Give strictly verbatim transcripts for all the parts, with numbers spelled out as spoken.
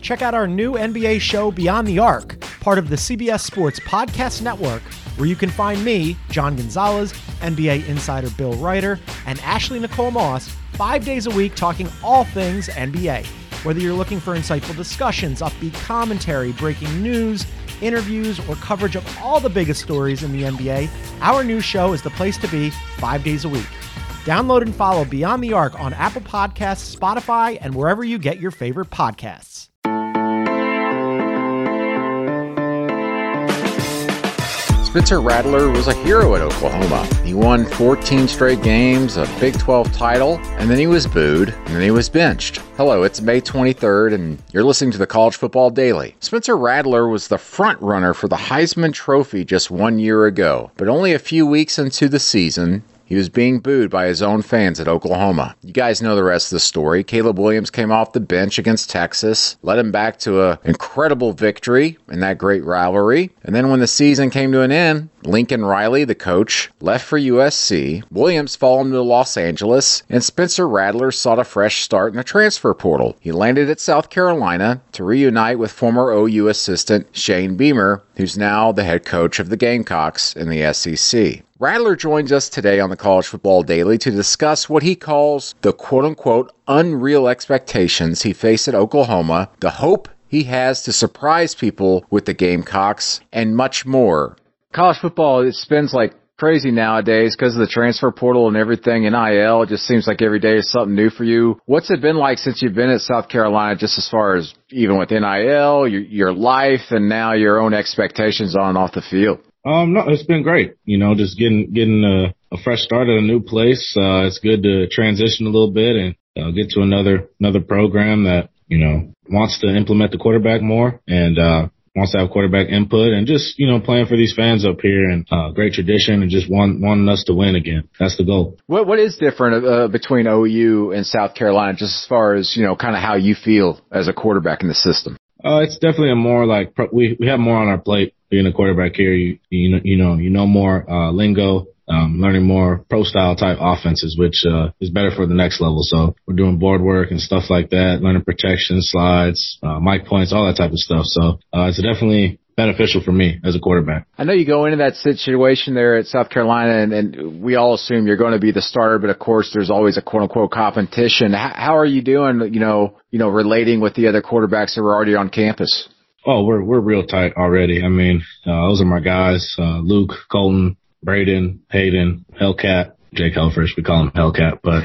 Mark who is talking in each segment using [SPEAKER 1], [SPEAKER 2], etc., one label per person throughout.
[SPEAKER 1] check out our new N B A show, Beyond the Arc, part of the C B S Sports Podcast Network, where you can find me, John Gonzalez, N B A insider Bill Ryder, and Ashley Nicole Moss, five days a week talking all things N B A. Whether you're looking for insightful discussions, upbeat commentary, breaking news, interviews, or coverage of all the biggest stories in the N B A, our new show is the place to be five days a week. Download and follow Beyond the Arc on Apple Podcasts, Spotify, and wherever you get your favorite podcasts.
[SPEAKER 2] Spencer Rattler was a hero at Oklahoma. He won fourteen straight games, a Big twelve title, and then he was booed, and then he was benched. Hello, it's May twenty-third, and you're listening to the College Football Daily. Spencer Rattler was the front runner for the Heisman Trophy just one year ago, but only a few weeks into the season, he was being booed by his own fans at Oklahoma. You guys know the rest of the story. Caleb Williams came off the bench against Texas, led him back to an incredible victory in that great rivalry. And then when the season came to an end, Lincoln Riley, the coach, left for U S C. Williams followed him to Los Angeles, and Spencer Rattler sought a fresh start in the transfer portal. He landed at South Carolina to reunite with former O U assistant Shane Beamer, who's now the head coach of the Gamecocks in the S E C. Rattler joins us today on the College Football Daily to discuss what he calls the quote-unquote unreal expectations he faced at Oklahoma, the hope he has to surprise people with the Gamecocks, and much more. College football, it spins like crazy nowadays because of the transfer portal and everything, N I L. It just seems like every day is something new for you. What's it been like since you've been at South Carolina, just as far as even with N I L, your, your life, and now your own expectations on and off the field?
[SPEAKER 3] Um, no, it's been great. You know, just getting, getting a, a fresh start at a new place. Uh, it's good to transition a little bit and uh, get to another, another program that, you know, wants to implement the quarterback more and, uh, wants to have quarterback input and just, you know, playing for these fans up here and, uh, great tradition and just want, wanting us to win again. That's the goal.
[SPEAKER 2] What, what is different, uh, between O U and South Carolina, just as far as, you know, kind of how you feel as a quarterback in the system?
[SPEAKER 3] Uh, it's definitely a more like, we, we have more on our plate. Being a quarterback here, you, you know, you know, you know more, uh, lingo, um, learning more pro style type offenses, which, uh, is better for the next level. So we're doing board work and stuff like that, learning protection, slides, uh, mic points, all that type of stuff. So, uh, it's definitely beneficial for me as a quarterback.
[SPEAKER 2] I know you go into that situation there at South Carolina and, and we all assume you're going to be the starter, but of course there's always a quote unquote competition. How, how are you doing, you know, you know, relating with the other quarterbacks that were already on campus?
[SPEAKER 3] Oh, we're we're real tight already. I mean, uh, those are my guys, uh, Luke, Colton, Braden, Hayden, Hellcat, Jake Helfrich, we call him Hellcat, but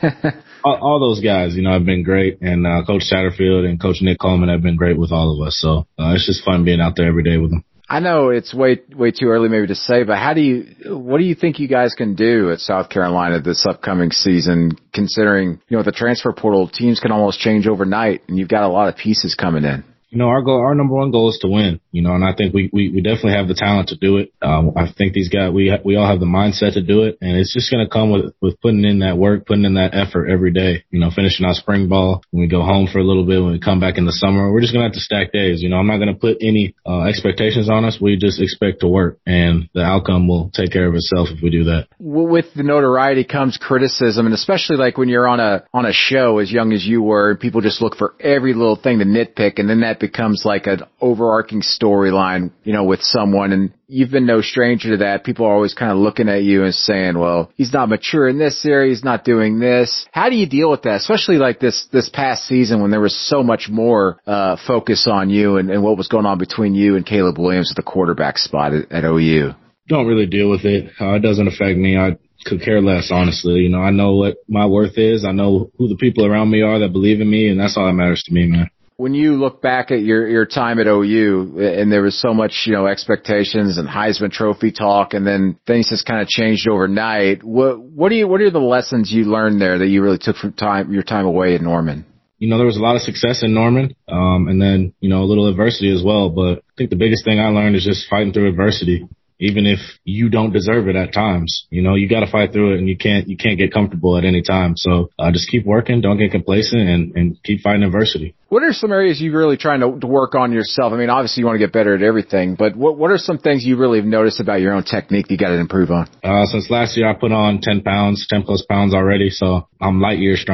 [SPEAKER 3] all, all those guys, you know, have been great. And uh, Coach Satterfield and Coach Nick Coleman have been great with all of us. So uh, it's just fun being out there every day with them.
[SPEAKER 2] I know it's way, way too early maybe to say, but how do you, what do you think you guys can do at South Carolina this upcoming season, considering, you know, the transfer portal, teams can almost change overnight and you've got a lot of pieces coming in?
[SPEAKER 3] You know, our goal, our number one goal is to win, you know, and I think we, we, we definitely have the talent to do it. Um, I think these guys, we, ha- we all have the mindset to do it, and it's just going to come with, with putting in that work, putting in that effort every day, you know, finishing our spring ball. When we go home for a little bit, when we come back in the summer, we're just going to have to stack days. You know, I'm not going to put any, uh, expectations on us. We just expect to work, and the outcome will take care of itself if we do that.
[SPEAKER 2] With the notoriety comes criticism, and especially like when you're on a, on a show as young as you were, and people just look for every little thing to nitpick, and then that becomes like an overarching storyline, you know, with someone. And you've been no stranger to that. People are always kind of looking at you and saying, well, he's not mature in this area. He's not doing this. How do you deal with that? Especially like this, this past season when there was so much more, uh, focus on you and, and what was going on between you and Caleb Williams at the quarterback spot at, at O U.
[SPEAKER 3] Don't really deal with it. Uh, it doesn't affect me. I could care less, honestly. You know, I know what my worth is. I know who the people around me are that believe in me, and that's all that matters to me, man.
[SPEAKER 2] When you look back at your, your time at O U and there was so much, you know, expectations and Heisman Trophy talk and then things just kind of changed overnight, what, what do you, what are the lessons you learned there that you really took from time, your time away at Norman?
[SPEAKER 3] You know, there was a lot of success in Norman, um, and then, you know, a little adversity as well. But I think the biggest thing I learned is just fighting through adversity. Even if you don't deserve it at times, you know, you got to fight through it, and you can't, you can't get comfortable at any time. So uh, just keep working, don't get complacent, and, and keep fighting adversity.
[SPEAKER 2] What are some areas you're really trying to, to work on yourself? I mean, obviously you want to get better at everything, but what, what are some things you really have noticed about your own technique that you got to improve on?
[SPEAKER 3] Uh, since last year, I put on ten pounds, ten plus pounds already. So I'm light years stronger.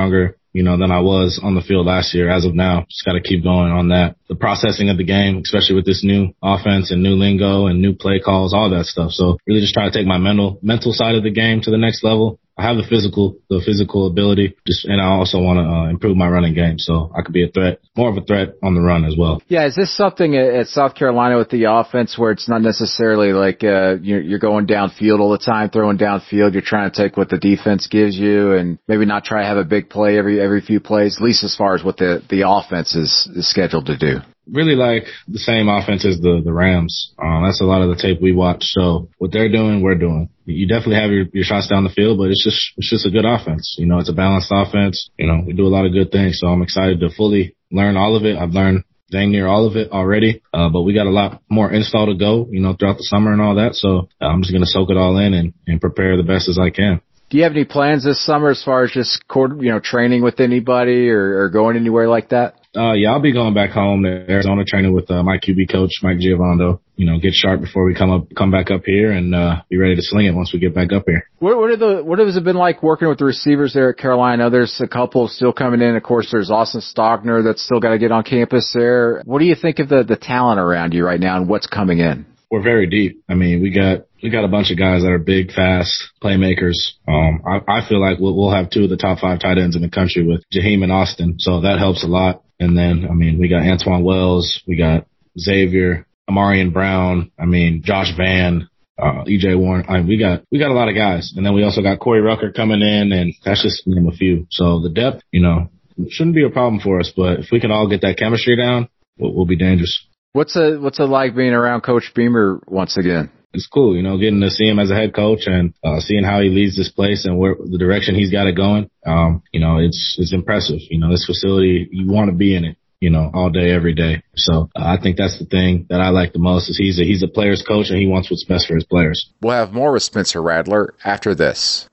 [SPEAKER 3] you know, than I was on the field last year. As of now, just got to keep going on that. The processing of the game, especially with this new offense and new lingo and new play calls, all that stuff. So really just try to take my mental, mental side of the game to the next level. I have the physical, the physical ability, just, and I also want to uh, improve my running game so I could be a threat, more of a threat on the run as well.
[SPEAKER 2] Yeah, is this something at South Carolina with the offense where it's not necessarily like uh, you're, you're going downfield all the time, throwing downfield? You're trying to take what the defense gives you and maybe not try to have a big play every every few plays, at least as far as what the, the offense is, is scheduled to do?
[SPEAKER 3] Really like the same offense as the, the Rams. Um, that's a lot of the tape we watch. So what they're doing, we're doing. You definitely have your, your shots down the field, but it's just, it's just a good offense. You know, it's a balanced offense. You know, we do a lot of good things. So I'm excited to fully learn all of it. I've learned dang near all of it already. Uh, but we got a lot more install to go, you know, throughout the summer and all that. So uh, I'm just going to soak it all in and, and prepare the best as I can.
[SPEAKER 2] Do you have any plans this summer as far as just, you know, training with anybody or, or going anywhere like that?
[SPEAKER 3] Uh, yeah, I'll be going back home to Arizona, training with uh, my Q B coach, Mike Giovando. You know, get sharp before we come up, come back up here, and uh, be ready to sling it once we get back up here.
[SPEAKER 2] What, what are the, what has it been like working with the receivers there at Carolina? There's a couple still coming in. Of course, there's Austin Stogner that's still got to get on campus there. What do you think of the the talent around you right now and what's coming in?
[SPEAKER 3] We're very deep. I mean, we got we got a bunch of guys that are big, fast playmakers. Um, I, I feel like we'll, we'll have two of the top five tight ends in the country with Jaheim and Austin, so that helps a lot. And then, I mean, we got Antoine Wells, we got Xavier, Amarian Brown, I mean, Josh Vann, uh, E J Warren. I mean, we got, we got a lot of guys. And then we also got Corey Rucker coming in, and that's just to name a few. So the depth, you know, shouldn't be a problem for us, but if we can all get that chemistry down, we'll, we'll be dangerous.
[SPEAKER 2] What's it, what's it like being around Coach Beamer once again?
[SPEAKER 3] It's cool, you know, getting to see him as a head coach and uh, seeing how he leads this place and where the direction he's got it going. Um, you know, it's it's impressive. You know, this facility, you want to be in it, you know, all day, every day. So uh, I think that's the thing that I like the most is he's a, he's a player's coach and he wants what's best for his players.
[SPEAKER 2] We'll have more with Spencer Rattler after this.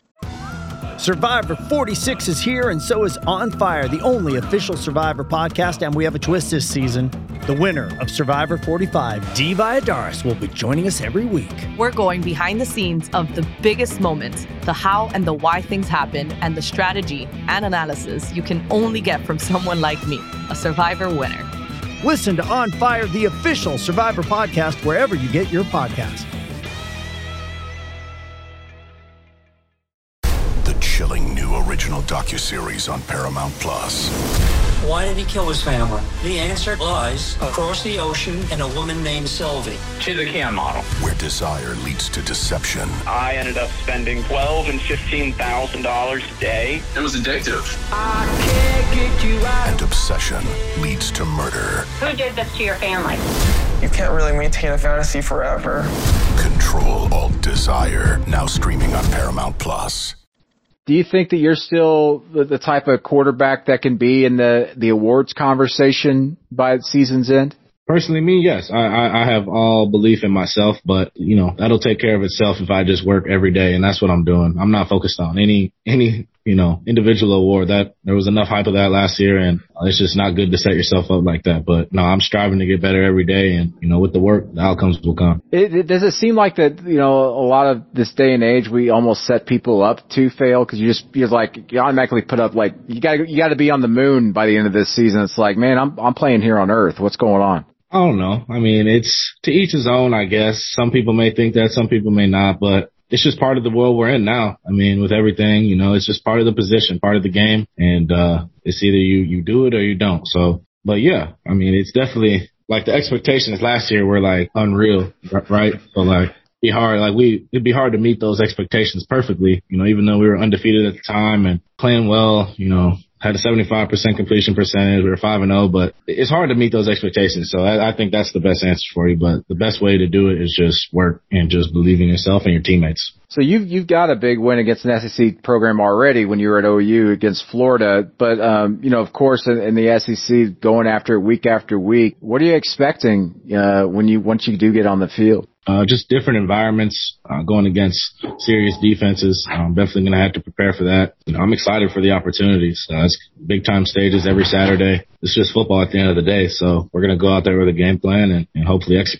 [SPEAKER 4] Survivor forty-six is here, and so is On Fire, the only official Survivor podcast, and we have a twist this season. The winner of Survivor forty-five, Dee Valladares, will be joining us every week.
[SPEAKER 5] We're going behind the scenes of the biggest moments, the how and the why things happen, and the strategy and analysis you can only get from someone like me, a Survivor winner.
[SPEAKER 4] Listen to On Fire, the official Survivor podcast, wherever you get your podcasts.
[SPEAKER 6] Chilling new original docuseries on Paramount Plus.
[SPEAKER 7] Why did he kill his family? The answer lies across the ocean in a woman named Sylvie.
[SPEAKER 8] She's a can model.
[SPEAKER 6] Where desire leads to deception.
[SPEAKER 8] I ended up spending twelve and fifteen thousand dollars a day. It was addictive.
[SPEAKER 7] I can't get you out.
[SPEAKER 6] And obsession leads to murder.
[SPEAKER 9] Who did this to your family?
[SPEAKER 10] You can't really maintain a fantasy forever.
[SPEAKER 6] Control Alt Desire, now streaming on Paramount Plus.
[SPEAKER 2] Do you think that you're still the, the type of quarterback that can be in the, the awards conversation by season's end?
[SPEAKER 3] Personally, me, yes. I, I, I have all belief in myself, but, you know, that'll take care of itself if I just work every day, and that's what I'm doing. I'm not focused on any, any, you know, individual award. That there was enough hype of that last year, and it's just not good to set yourself up like that. But, no, I'm striving to get better every day, and, you know, with the work, the outcomes will come.
[SPEAKER 2] It, it, does it seem like that, you know, a lot of this day and age, we almost set people up to fail because you just, you're like, you automatically put up, like, you got you got to be on the moon by the end of this season. It's like, man, I'm I'm playing here on Earth. What's going on?
[SPEAKER 3] I don't know. I mean, it's to each his own, I guess. Some people may think that, some people may not, but it's just part of the world we're in now. I mean, with everything, you know, it's just part of the position, part of the game, and uh it's either you, you do it or you don't. So, but yeah, I mean, it's definitely, like, the expectations last year were, like, unreal, right? So, like, be hard, like, we, it'd be hard to meet those expectations perfectly, you know, even though we were undefeated at the time and playing well, you know, had a seventy-five percent completion percentage. We were five and oh, but it's hard to meet those expectations. So I, I think that's the best answer for you. But the best way to do it is just work and just believe in yourself and your teammates.
[SPEAKER 2] So you've, you've got a big win against an S E C program already when you were at O U against Florida. But, um, you know, of course, in, in the S E C, going after it week after week, what are you expecting, uh, when you, once you do get on the field?
[SPEAKER 3] Uh, just different environments, uh, going against serious defenses. I'm definitely going to have to prepare for that. You know, I'm excited for the opportunities. Uh, it's big time stages every Saturday. It's just football at the end of the day. So we're going to go out there with a game plan and, and hopefully execute.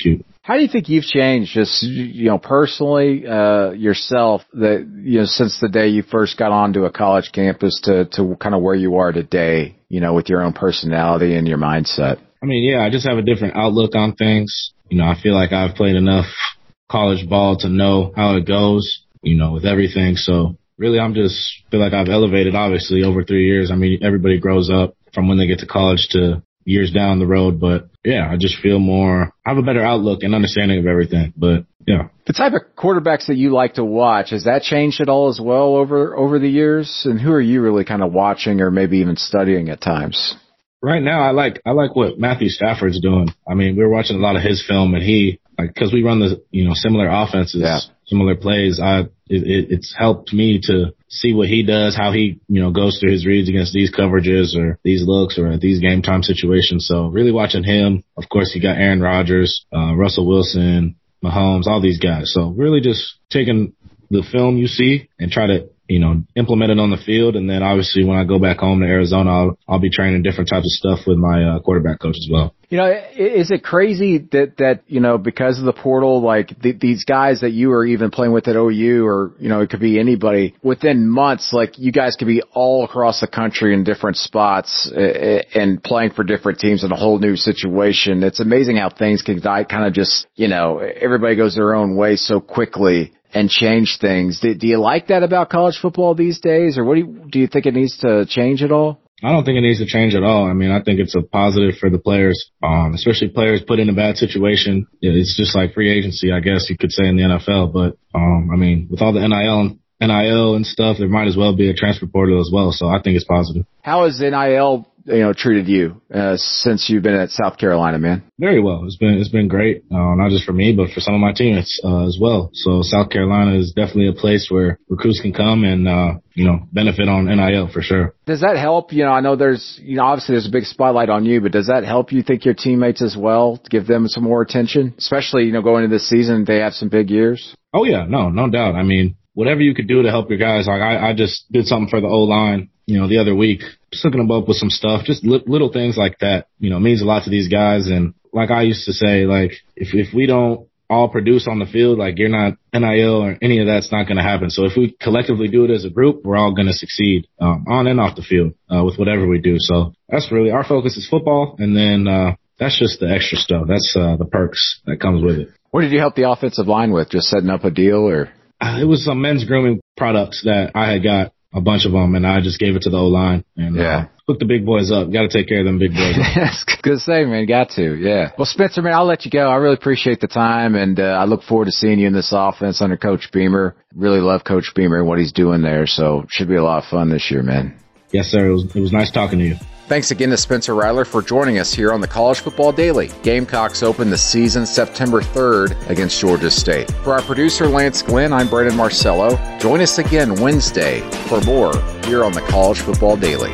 [SPEAKER 2] How do you think you've changed, just, you know, personally, uh, yourself, that, you know, since the day you first got onto a college campus to, to kind of where you are today, you know, with your own personality and your mindset?
[SPEAKER 3] I mean, yeah, I just have a different outlook on things. You know, I feel like I've played enough college ball to know how it goes, you know, with everything. So really, I'm just feel like I've elevated, obviously, over three years. I mean, everybody grows up from when they get to college to years down the road. But yeah, I just feel more, I have a better outlook and understanding of everything. But yeah.
[SPEAKER 2] The type of quarterbacks that you like to watch, has that changed at all as well over, over the years? And who are you really kind of watching or maybe even studying at times?
[SPEAKER 3] Right now, I like, I like what Matthew Stafford's doing. I mean, we were watching a lot of his film, and he, like, cause we run the, you know, similar offenses, yeah. similar plays. I, it, it's helped me to see what he does, how he, you know, goes through his reads against these coverages or these looks or these game time situations. So really watching him. Of course, you got Aaron Rodgers, uh, Russell Wilson, Mahomes, all these guys. So really just taking the film you see and try to, you know, implement it on the field. And then obviously when I go back home to Arizona, I'll, I'll be training different types of stuff with my uh, quarterback coach as well.
[SPEAKER 2] You know, is it crazy that, that, you know, because of the portal, like th- these guys that you are even playing with at O U, or, you know, it could be anybody, within months, like you guys could be all across the country in different spots uh, and playing for different teams in a whole new situation. It's amazing how things can die, kind of just, you know, everybody goes their own way so quickly and change things. Do, do you like that about college football these days, or what do you, do you think it needs to change at all?
[SPEAKER 3] I don't think it needs to change at all. I mean, I think it's a positive for the players, um, especially players put in a bad situation. It's just like free agency, I guess you could say, in the N F L. But, um, I mean, with all the N I L and N I L and stuff, there might as well be a transfer portal as well. So I think it's positive.
[SPEAKER 2] How has N I L, you know, treated you uh, since you've been at South Carolina, man?
[SPEAKER 3] Very well. It's been it's been great, uh, not just for me, but for some of my teammates uh, as well. So South Carolina is definitely a place where recruits can come and, uh, you know, benefit on N I L for sure.
[SPEAKER 2] Does that help? You know, I know there's, you know, obviously there's a big spotlight on you, but does that help you think your teammates as well, to give them some more attention? Especially, you know, going into this season, they have some big years.
[SPEAKER 3] Oh, yeah. No, no doubt. I mean, whatever you could do to help your guys. Like I, I just did something for the O-line, you know, the other week, just hooking them up with some stuff, just li- little things like that, you know, means a lot to these guys. And like I used to say, like, if, if we don't all produce on the field, like you're not N I L or any of that's not going to happen. So if we collectively do it as a group, we're all going to succeed, um, on and off the field, uh, with whatever we do. So that's really our focus is football. And then, uh, that's just the extra stuff. That's, uh, the perks that comes with it.
[SPEAKER 2] What did you help the offensive line with? Just setting up a deal, or?
[SPEAKER 3] It was some men's grooming products that I had got, a bunch of them, and I just gave it to the O-line and yeah. uh, hook the big boys up. Got to take care of them big boys.
[SPEAKER 2] That's good to say, man. Got to, yeah. Well, Spencer, man, I'll let you go. I really appreciate the time, and uh, I look forward to seeing you in this offense under Coach Beamer. Really love Coach Beamer and what he's doing there, so should be a lot of fun this year, man.
[SPEAKER 3] Yes, sir. It was, it was nice talking to you.
[SPEAKER 2] Thanks again to Spencer Rattler for joining us here on the College Football Daily. Gamecocks open the season September third against Georgia State. For our producer, Lance Glenn, I'm Brandon Marcello. Join us again Wednesday for more here on the College Football Daily.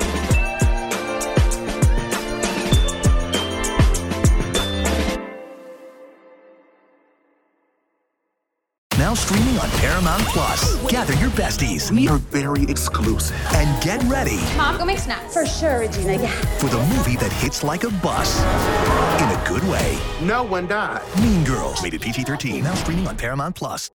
[SPEAKER 9] Now streaming on Paramount Plus. Gather your besties.
[SPEAKER 6] We are very exclusive.
[SPEAKER 9] And get ready.
[SPEAKER 11] Mom, go make snacks. For sure, Regina, yeah.
[SPEAKER 9] For the movie that hits like a bus. In a good way.
[SPEAKER 6] No one died.
[SPEAKER 9] Mean Girls. Rated P G thirteen. Now streaming on Paramount Plus.